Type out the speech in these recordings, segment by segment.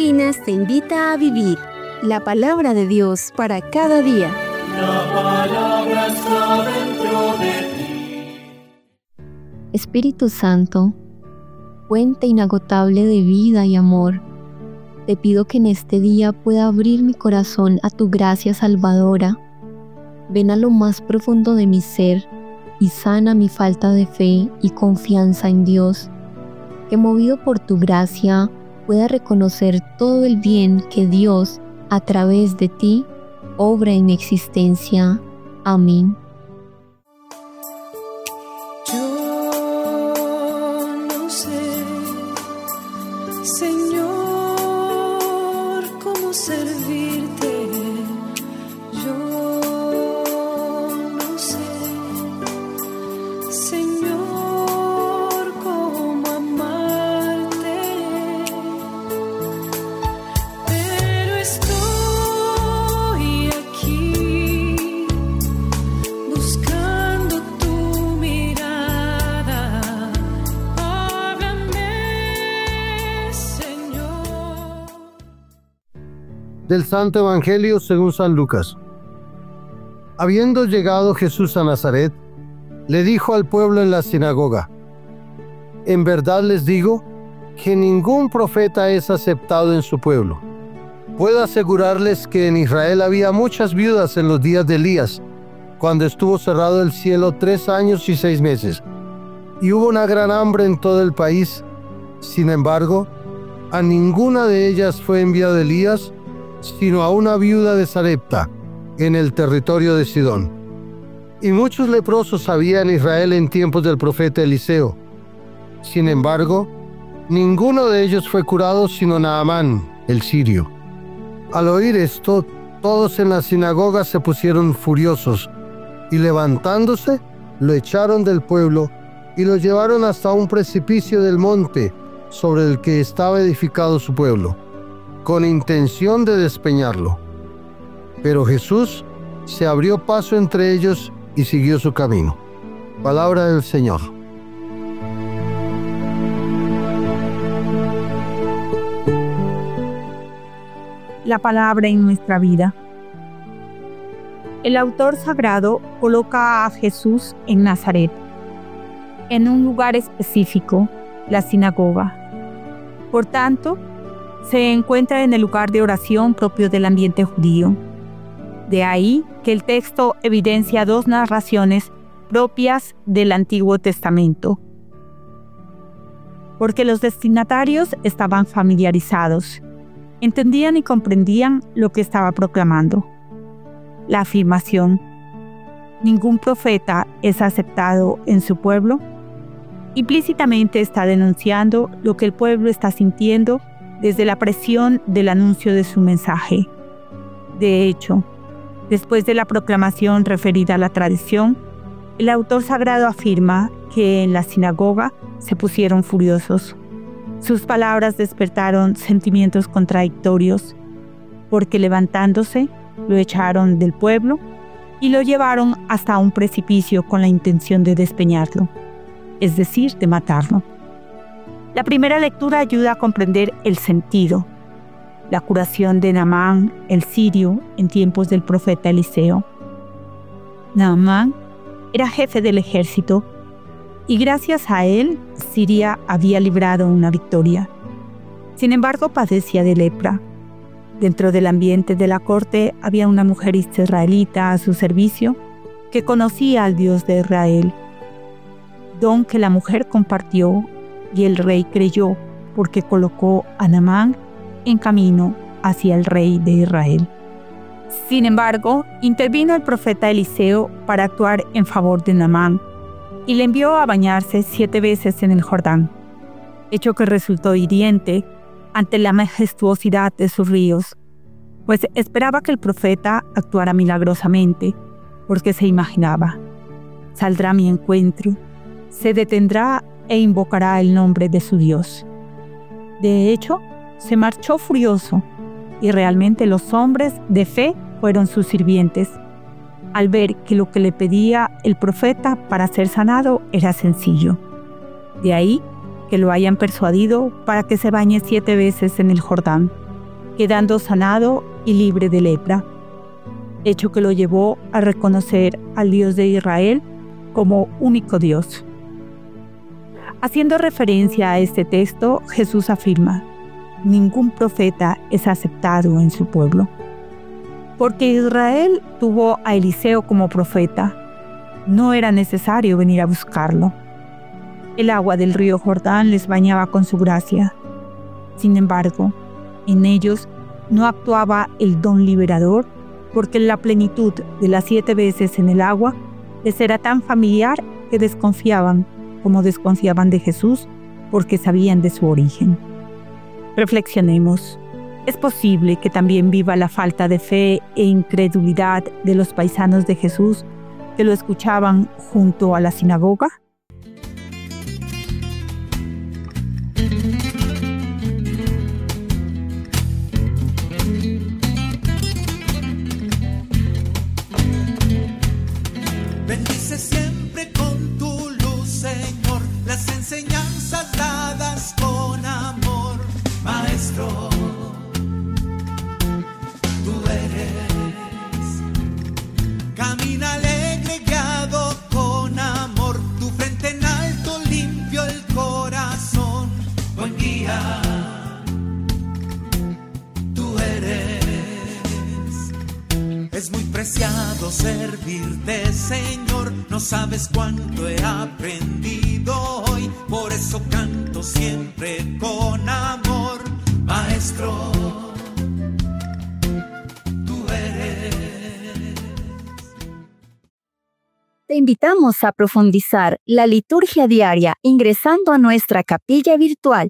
Resinas te invita a vivir la palabra de Dios para cada día. La palabra está dentro de ti. Espíritu Santo, fuente inagotable de vida y amor, te pido que en este día pueda abrir mi corazón a tu gracia salvadora. Ven a lo más profundo de mi ser y sana mi falta de fe y confianza en Dios, que movido por tu gracia pueda reconocer todo el bien que Dios, a través de ti, obra en mi existencia. Amén. Yo no sé, Señor, cómo servirte. Yo no sé, Señor, cómo amarte. Pero estoy aquí buscando tu mirada. Háblame, Señor. Del Santo Evangelio según San Lucas. Habiendo llegado Jesús a Nazaret, le dijo al pueblo en la sinagoga: En verdad les digo que ningún profeta es aceptado en su pueblo. Puedo asegurarles que en Israel había muchas viudas en los días de Elías, cuando estuvo cerrado el cielo 3 años y 6 meses, y hubo una gran hambre en todo el país. Sin embargo, a ninguna de ellas fue enviado Elías, sino a una viuda de Sarepta, en el territorio de Sidón. Y muchos leprosos había en Israel en tiempos del profeta Eliseo. Sin embargo, ninguno de ellos fue curado sino Naamán, el sirio. Al oír esto, todos en la sinagoga se pusieron furiosos, y levantándose, lo echaron del pueblo y lo llevaron hasta un precipicio del monte sobre el que estaba edificado su pueblo, con intención de despeñarlo. Pero Jesús se abrió paso entre ellos y siguió su camino. Palabra del Señor. La palabra en nuestra vida. El autor sagrado coloca a Jesús en Nazaret, en un lugar específico, la sinagoga. Por tanto, se encuentra en el lugar de oración propio del ambiente judío. De ahí que el texto evidencia 2 narraciones propias del Antiguo Testamento, porque los destinatarios estaban familiarizados, entendían y comprendían lo que estaba proclamando. La afirmación, ningún profeta es aceptado en su pueblo, implícitamente está denunciando lo que el pueblo está sintiendo desde la presión del anuncio de su mensaje. De hecho, después de la proclamación referida a la tradición, el autor sagrado afirma que en la sinagoga se pusieron furiosos. Sus palabras despertaron sentimientos contradictorios, porque levantándose, lo echaron del pueblo y lo llevaron hasta un precipicio con la intención de despeñarlo, es decir, de matarlo. La primera lectura ayuda a comprender el sentido. La curación de Naamán, el sirio, en tiempos del profeta Eliseo. Naamán era jefe del ejército y gracias a él, Siria había librado una victoria. Sin embargo, padecía de lepra. Dentro del ambiente de la corte había una mujer israelita a su servicio que conocía al Dios de Israel, don que la mujer compartió y el rey creyó porque colocó a Naamán en camino hacia el rey de Israel. Sin embargo, intervino el profeta Eliseo para actuar en favor de Naamán y le envió a bañarse 7 veces en el Jordán, hecho que resultó hiriente ante la majestuosidad de sus ríos, pues esperaba que el profeta actuara milagrosamente, porque se imaginaba: saldrá a mi encuentro, se detendrá e invocará el nombre de su Dios. De hecho, se marchó furioso, y realmente los hombres de fe fueron sus sirvientes, al ver que lo que le pedía el profeta para ser sanado era sencillo. De ahí que lo hayan persuadido para que se bañe 7 veces en el Jordán, quedando sanado y libre de lepra, hecho que lo llevó a reconocer al Dios de Israel como único Dios. Haciendo referencia a este texto, Jesús afirma: ningún profeta es aceptado en su pueblo. Porque Israel tuvo a Eliseo como profeta, no era necesario venir a buscarlo. El agua del río Jordán les bañaba con su gracia. Sin embargo, en ellos no actuaba el don liberador, porque la plenitud de las 7 veces en el agua les era tan familiar que desconfiaban, como desconfiaban de Jesús, porque sabían de su origen. Reflexionemos. ¿Es posible que también viva la falta de fe e incredulidad de los paisanos de Jesús que lo escuchaban junto a la sinagoga? Bendice siempre con tu luz, Señor, las enseñanzas dadas con amor, Maestro. Tú eres camina alegre, guiado con amor, tu frente en alto, limpio el corazón, buen guía. Tú eres, es muy preciado servirte, Señor, no sabes cuánto he aprendido hoy, por eso canto siempre con amor, Maestro. Te invitamos a profundizar la liturgia diaria ingresando a nuestra capilla virtual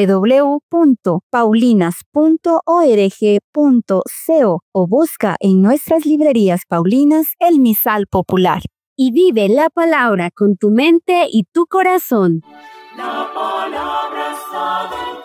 www.paulinas.org.co o busca en nuestras librerías paulinas el misal popular. Y vive la palabra con tu mente y tu corazón. La palabra está dentro.